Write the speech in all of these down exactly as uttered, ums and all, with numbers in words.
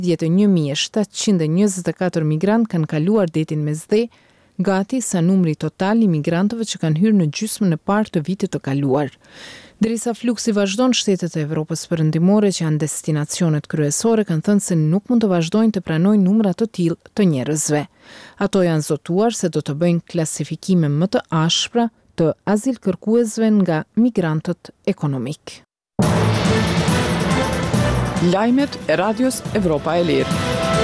Djetë një mijë e shtatëqind e njëzet e katër migrant kanë kaluar detin me zde, gati sa numri total i migrantëve që kanë hyrë në gjysmën e parë të vitit të kaluar. Derisa fluksi vazhdon, shtetet e Evropës perëndimore që janë destinacionet kryesore kanë thënë se nuk mund të vazhdojnë të pranojnë numra të tillë të njerëzve. Ato janë zotuar se do të bëjnë klasifikime më të ashpra të azilkërkuesve nga migrantët ekonomik. Lajmet e Radios Evropa e Lirë.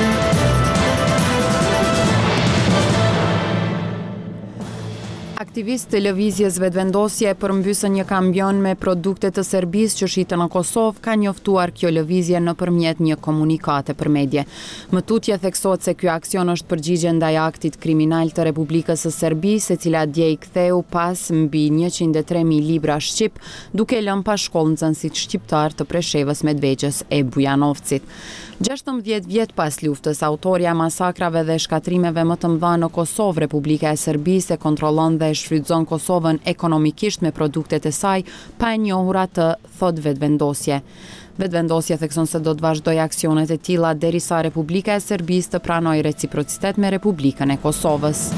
Aktivistë të lëvizjes vetëvendosje përmbysën një kamion me produkte të Serbisë që shitën në Kosovë, ka njoftuar kjo lëvizje nëpërmjet një komunikate për medje. Më tutje theksohet se ky aksion është përgjigje ndaj aktit kriminal të Republikës së Serbisë, e cila dje i ktheu pas mbi njëqind e tre mijë libra shqip, duke lënë pa shkollë nxënësit shqiptar të Preshevës, Medvegjës e Bujanovcit. gjashtëmbëdhjetë vjet pas luftës, autorja e masakrave dhe shkatrimeve më të mëdha në Kosovë, Republika e Serbisë e kontrollon dhe e shfrytëzon Kosovën ekonomikisht me produktet e saj pa e njohura, të thot vetëvendosje. Vetëvendosja thekson se do të vazhdojë aksionet e tilla derisa Republika e Serbisë të pranojë reciprocitet me Republikën e Kosovës.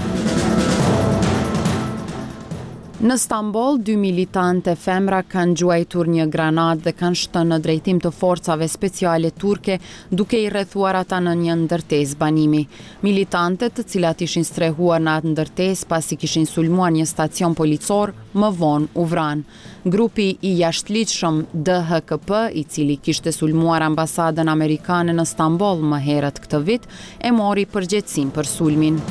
Në Stamboll, dy militante femra kanë gjuajtur një granat dhe kanë shënë në drejtim të forcave speciale turke, duke i rrethuar ata në një ndërtesë banimi. Militantet, të cilat ishin strehuar në atë ndërtesë pasi kishin sulmuar një stacion policor, më vonë u vranë. Grupi i jashtëligjshëm D H K P, i cili kishte sulmuar ambasadën amerikane në Stamboll më herët këtë vit, e mori përgjegjësinë për sulmin.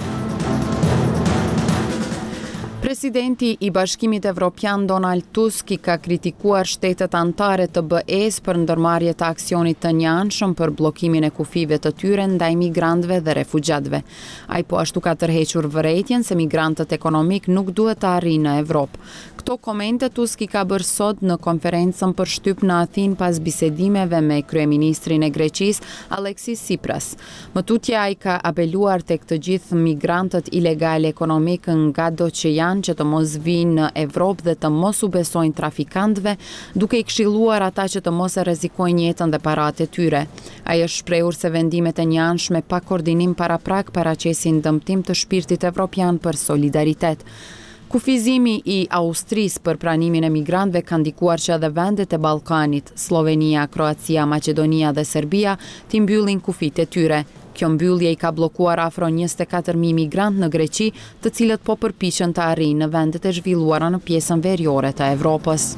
Presidenti i Bashkimit Evropian Donald Tusk i ka kritikuar shtetet anëtare të B E-s për ndërmarrje të aksionit të njëanshëm për bllokimin e kufive të tyre ndaj migrantëve dhe refugjatëve. Ai po ashtu ka tërhequr vërejtjen se migrantët ekonomik nuk duhet të arrijnë në Evropë. Këto komente Tusk i ka bërë sot në konferencën për shtyp në Athinë pas bisedimeve me kryeministrin e Greqisë, Alexis Tsipras. Më tutje ai ka apeluar tek të gjithë migrantët ilegal ekonomik nga do që janë që të mos vinë në Evropë dhe të mos u besojnë trafikantëve, duke i këshilluar ata që të mos e rrezikojnë jetën dhe paratë e tyre. Ai është shprehur se vendimet e njëanshme pa koordinim paraprak paraqesin dëmtim të shpirtit evropian për solidaritet. Kufizimi i Austrisë për pranimin e migrantëve ka ndikuar që edhe vendet e Ballkanit, Slovenia, Kroacia, Maqedonia dhe Serbia, t'i mbyllin kufit e tyre. Kjo mbyllje i ka bllokuar afro njëzet e katër mijë migrantë në Greqi, të cilët po përpiqen të arrijnë në vendet e zhvilluara në pjesën veriore të Evropës.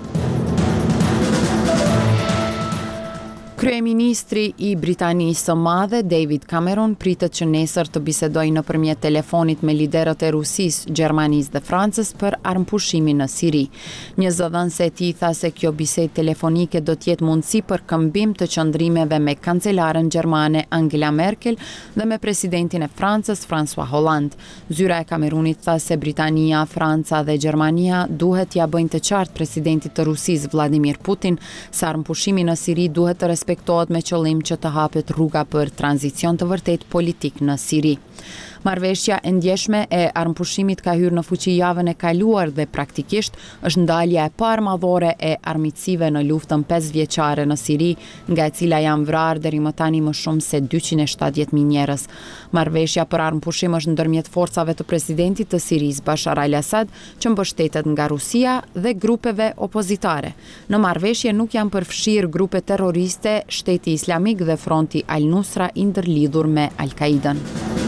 Kryeministri i Britanisë së Madhe, David Cameron, pritet që nesër të bisedojë nëpërmjet telefonit me liderët e Rusisë, Gjermanisë dhe Francës për armëpushimin në Siri. Një zëdhënëse e tij tha se kjo bisedë telefonike do të jetë mundësi për këmbim të qëndrimeve me kancelaren gjermane Angela Merkel dhe me presidentin e Francës, François Hollande. Zyra e Kamerunit tha se Britania, Franca dhe Gjermania duhet t'ia bëjnë të qartë presidentit të Rusisë, Vladimir Putin, se armëpushimi në Siri duhet të respektohet me qëllim që të hapet rruga për tranzicion të vërtet politik në Siri. Marrëveshja e ndjeshme e armëpushimit ka hyrë në fuqi javën e kaluar dhe praktikisht është ndalja e parë madhore e armiqësive në luftën pesëvjeçare në Siri, nga e cila janë vrarë deri më tani më shumë se dyqind e shtatëdhjetë mijë njerëz. Marrëveshja për armëpushim është ndërmjet forcave të presidentit të Sirisë Bashar al-Assad, që mbështetet nga Rusia dhe grupeve opozitare. Në marrëveshje nuk janë përfshirë grupe terroriste, Shteti Islamik dhe Fronti Al-Nusra i ndërlidhur me Al-Qaidën.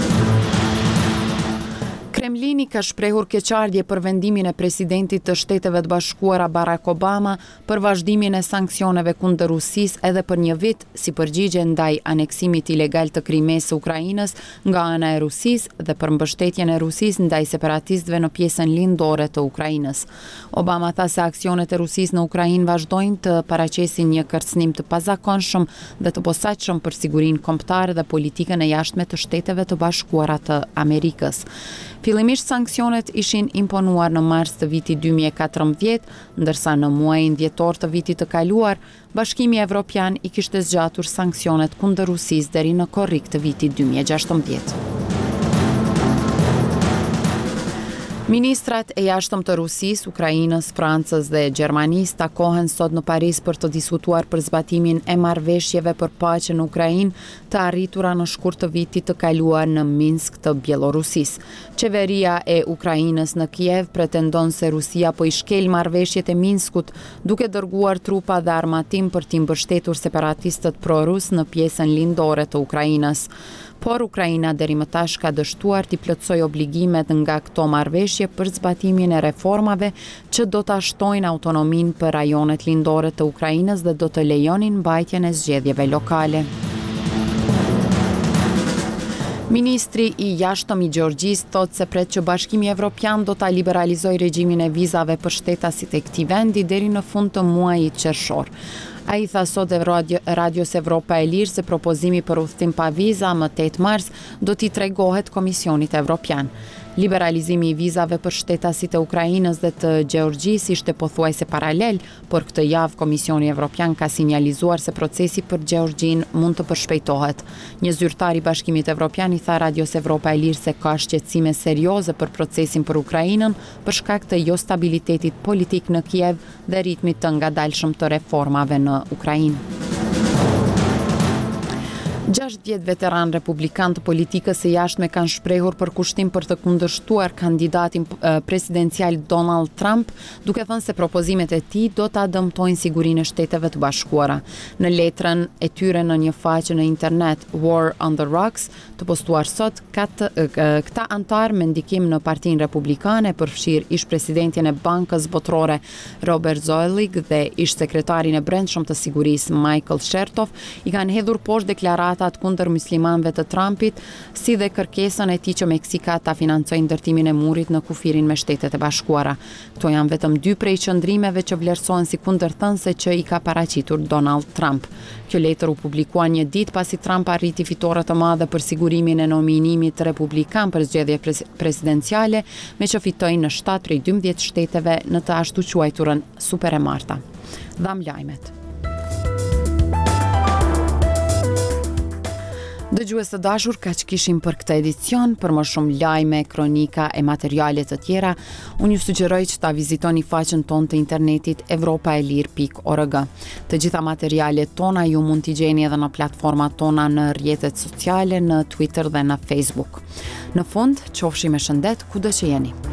Kremlini ka shprehur keqardhje për vendimin e presidentit të Shteteve të Bashkuara Barack Obama për vazhdimin e sanksioneve kundër Rusisë edhe për një vit si përgjigje ndaj aneksimit ilegal të Krimes së Ukrainës nga ana e Rusisë dhe për mbështetjen e Rusisë ndaj separatistëve në pjesën lindore të Ukrainës. Obama tha se aksionet e Rusisë në Ukrainë vazhdojnë të paraqesin një kërcënim të pazakonshëm dhe të posaçëm për sigurinë kombëtare dhe politikën e jashtme të Shteteve të Bashkuara të Amerikës. Fillimisht sanksionet ishin imponuar në mars të vitit dy mijë e katërmbëdhjetë, ndërsa në muajin dhjetor të vitit të kaluar, Bashkimi Evropian i kishte zgjatur sanksionet kundër Rusisë deri në korrik të vitit dy mijë e gjashtëmbëdhjetë. Ministrat e jashtëm të Rusisë, Ukrainës, Francës dhe Gjermanisë takohen sot në Paris për të diskutuar për zbatimin e marrëveshjeve për paqe në Ukrainë të arritura në shkurt të vitit të kaluar në Minsk të Bielorusisë. Qeveria e Ukrainës në Kiev pretendon se Rusia po i shkel marrëveshjet e Minskut duke dërguar trupa dhe armatim për t'i mbështetur separatistët pro-rus në pjesën lindore të Ukrainës. Por Ukraina deri më tash ka dështuar t'i plotësoj obligimet nga këto marrëveshje për zbatimin e reformave që do ta shtojnë autonominë për rajonet lindore të Ukrainës dhe do të lejonin mbajtjen e zgjedhjeve lokale. Ministri i jashtëm i Gjeorgjisë thotë se pret që Bashkimi Evropian do ta liberalizojë regjimin e vizave për shtetasit e këtij vendi deri në fund të muajit qershor. Ai tha sot e radio, Radios Evropa e Lirë se propozimi për udhëtim pa viza më tetë mars do t'i tregohet Komisionit Evropian. Liberalizimi i vizave për shtetasit e Ukrainës dhe të Gjeorgjisë ishte pothuajse paralel, por këtë javë Komisioni Evropian ka sinjalizuar se procesi për Gjeorgjinë mund të përshpejtohet. Një zyrtar i Bashkimit Evropian i tha Radios Evropa e Lirë se ka shqetësime serioze për procesin për Ukrainën për shkak të jo stabilitetit politik në Kiev dhe ritmit të ngadalshëm të reformave në Ukrainë. gjashtëdhjetë veteran republikan të politikës së jashtme kanë shprehur përkushtim për të kundërshtuar kandidatin presidencial Donald Trump, duke thënë se propozimet e tij do ta dëmtojnë sigurinë e Shteteve të Bashkuara. Në letrën e tyre në një faqe në internet War on the Rocks, të postuar sot, kat, këta antar me ndikim në Partinë Republikane, përfshir ish presidentin e Bankës Botërore Robert Zoellick dhe ish sekretarin e Brendshëm të Sigurisë Michael Chertoff, i kanë hedhur poshtë deklaratat kundër muslimanëve të Trumpit, si dhe kërkesën e tij që Meksika ta financojë ndërtimin e murit në kufirin me Shtetet e Bashkuara. Këto janë vetëm dy prej qëndrimeve që vlerësohen si kundërthënëse që i ka paraqitur Donald Trump. Kjo letër u publikua një ditë pasi Trump arriti fitore të madhe për sigurimin e nominimit republikan për zgjedhje pres- presidenciale, me që fitoi në shtatë prej dymbëdhjetë shteteve në të ashtu quajturën super e marta. Dham lajmet. Dëgjues të dashur, kaq kishim për këtë edicion. Për më shumë lajme, kronika e materiale të tjera, unë ju sugjeroj që ta vizitoni faqen tonë të internetit evropaelir pikë org. Të gjitha materialet tona ju mund t'i gjeni edhe në platformat tona në rrjetet sociale, në Twitter dhe në Facebook. Në fund, qofshi me shëndet kudo që jeni.